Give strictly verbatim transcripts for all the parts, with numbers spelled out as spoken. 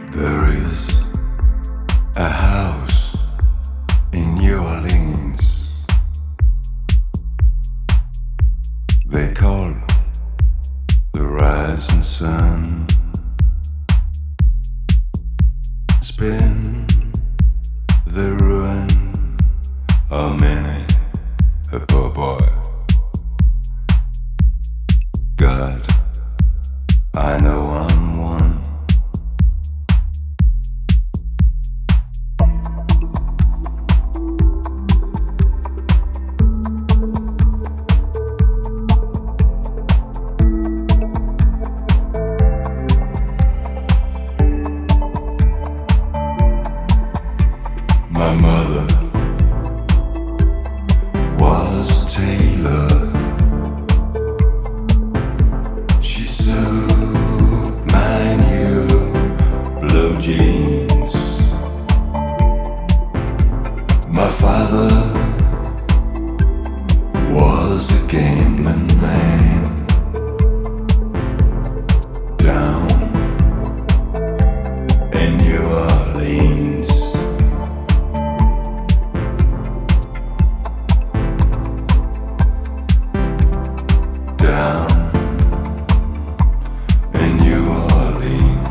There is a house in New Orleans they call the rising sun. It's been the ruin of many a poor boy. God, I know I'm one. My mother was a tailor. She sewed my new blue jeans. My father was a gambling man down in New Orleans. Down in New Orleans.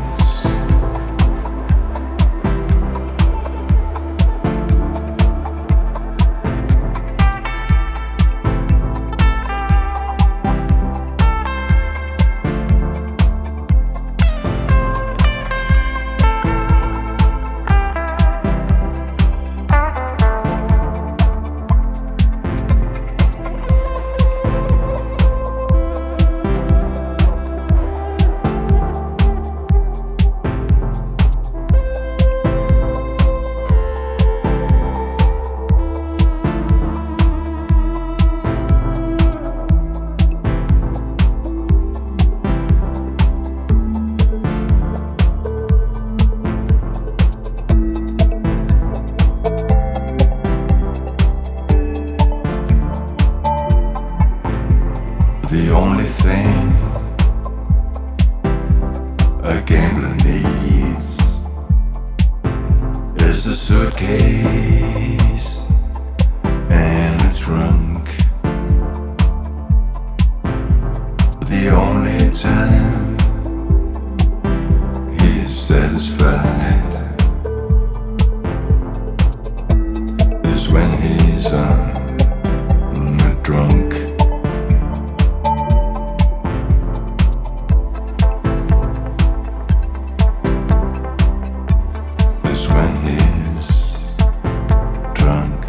The only thing a gambler needs is a suitcase and a trunk. The only time he is satisfied is when he's on a drunk. When he's drunk.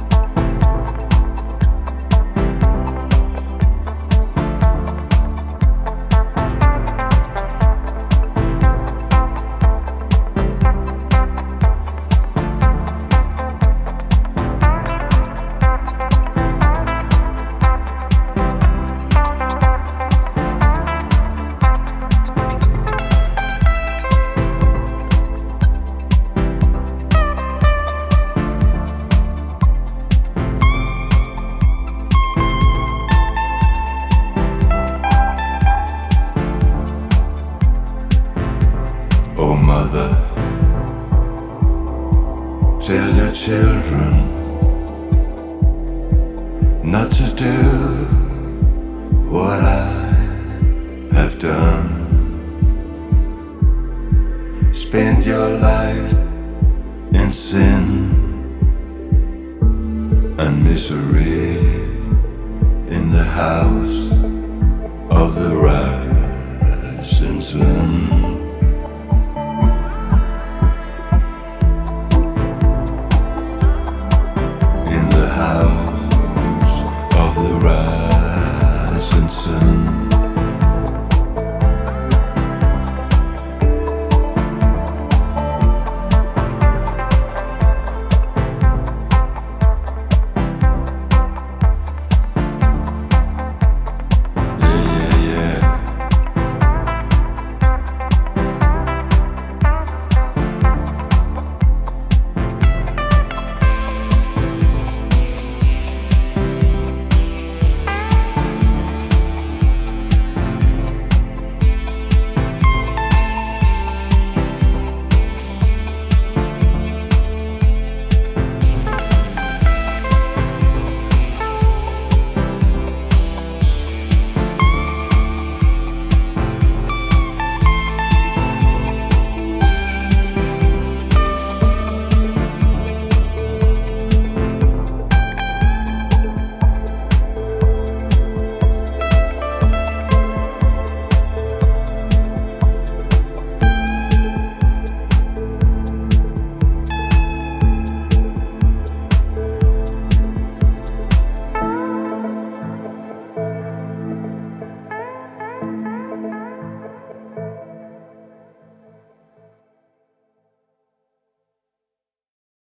Oh mother, tell your children not to do what I have done. Spend your life in sin and misery in the house of the right.